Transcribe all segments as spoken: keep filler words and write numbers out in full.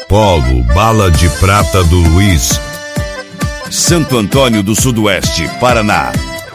Polo Bala de Prata do Luiz, Santo Antônio do Sudoeste, Paraná.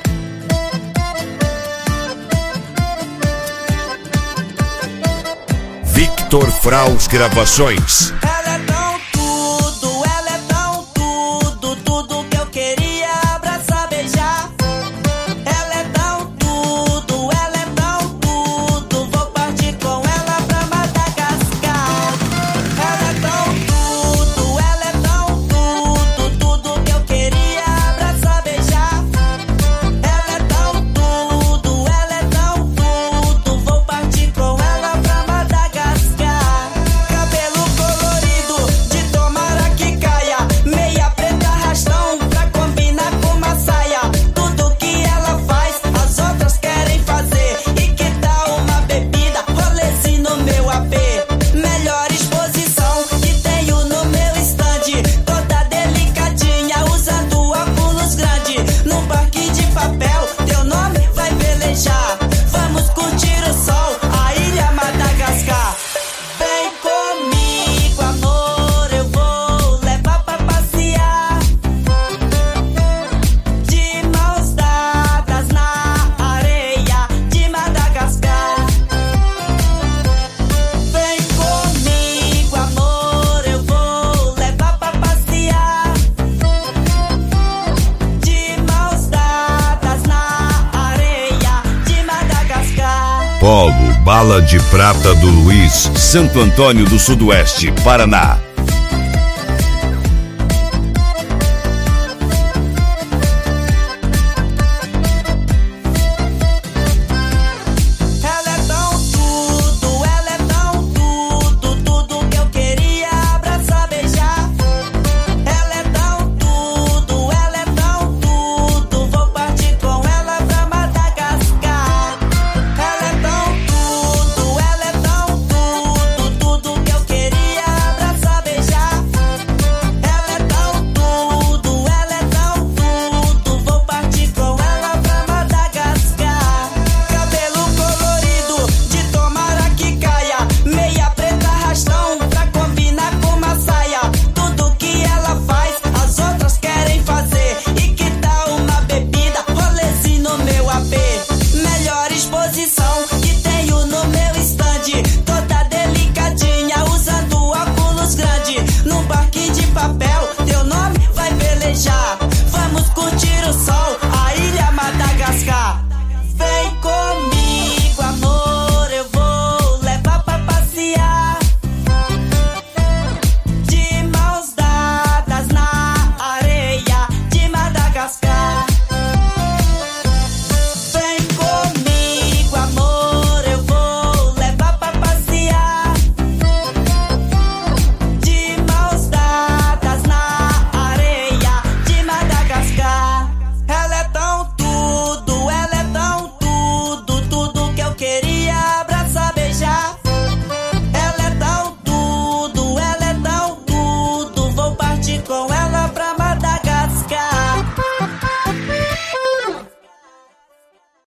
Victor Fraus Gravações. Ela é tão tudo, ela é tão tudo, tudo que eu queria abraçar, beijar. Ela é tão tudo, ela é tão tudo, vou partir com ela pra Madagascar. Ela é tão tudo, ela é tão tudo, tudo que eu queria abraçar, beijar. Ela é tão tudo, ela é tão tudo, vou partir com ela pra Madagascar. Cabelo colorido, de tomara que caia, meia preta arrastão pra combinar com uma saia. Tudo que ela faz, as outras querem fazer. E que tal uma bebida, rolezinho no meu A P? Melhor exposição que tenho no meu stand, toda delicadinha, usando óculos grande. Num parque de papel, teu nome vai velejar. Vamos curtir o sol, a ilha Madagascar. Vem comigo, amor, eu vou levar pra passear. De mãos dadas na areia de Madagascar. Vem comigo, amor, eu vou levar pra passear. De mãos dadas na areia de Madagascar. Polo Bala de Prata do Luiz, Santo Antônio do Sudoeste, Paraná.